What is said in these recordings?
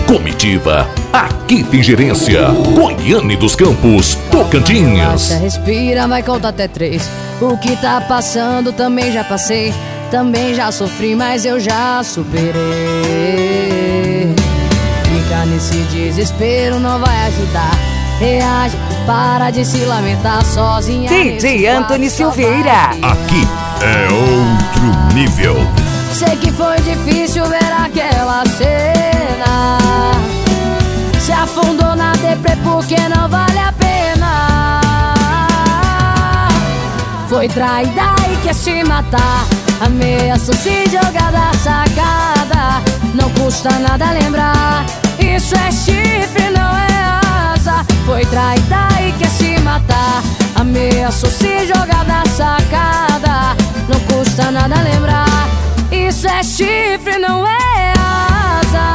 Comitiva, aqui tem gerência. Goiânia dos Campos, Tocantins. Relaxa, respira, vai contar até 3. O que tá passando também já passei. Também já sofri, mas eu já superei. Ficar nesse desespero não vai ajudar. Reage, para de se lamentar sozinha. DJ Antony Silveira. Aqui é outro nível. Sei que foi difícil ver aquela cena. Se afundou na deprê porque não vale a pena. Foi traída e quer se matar. Ameaçou se jogar da sacada. Não custa nada lembrar. Isso é chifre, não é asa. Foi traída e quer se matar. Ameaçou se jogar da sacada. Não custa nada lembrar. Isso é chifre, não é asa.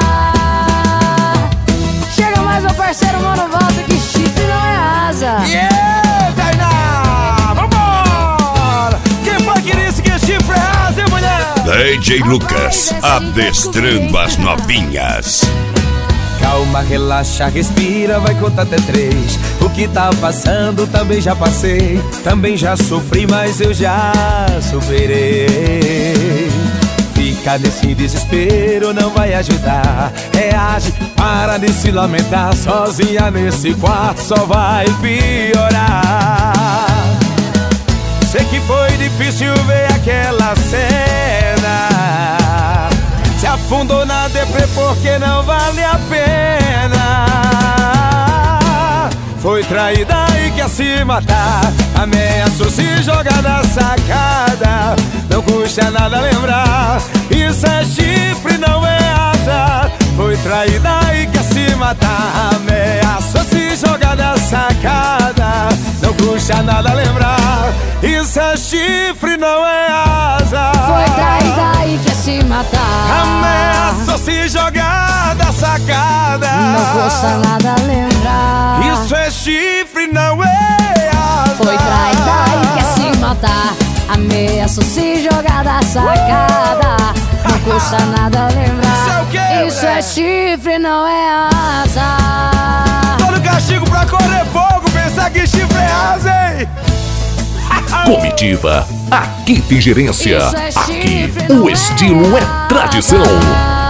Chega mais, meu parceiro, mano, volta que chifre não é asa. Yeah, Tainá! Vambora! Quem foi que disse que chifre é asa, mulher? DJ Lucas, adestrando as novinhas. Calma, relaxa, respira, vai contar até 3. O que tá passando também já passei. Também já sofri, mas eu já superei. Ficar nesse desespero não vai ajudar. Reage, para de se lamentar. Sozinha nesse quarto só vai piorar. Sei que foi difícil ver aquela cena. Se afundou na deprê porque não vale a pena. Foi traída e quer se matar. Ameaçou se jogar da sacada. Não custa nada lembrar. Isso é chifre, não é asa. Foi traída e quer se matar. Ameaçou se jogar da sacada. Não custa nada lembrar. Isso é chifre, não é asa. Foi traída e quer se matar. Ameaçou se jogar da sacada. Não custa nada lembrar. Isso é chifre, não é asa. Foi traída e quer se matar. Ameaçou se jogar da sacada. Não custa nada lembrar. Isso é o quê, Isso é chifre, não é asa. Todo castigo pra correr fogo. Pensar que chifre é asa, hein? Comitiva, aqui tem gerência. Isso é Aqui chifre, o não é estilo é tradição. asa.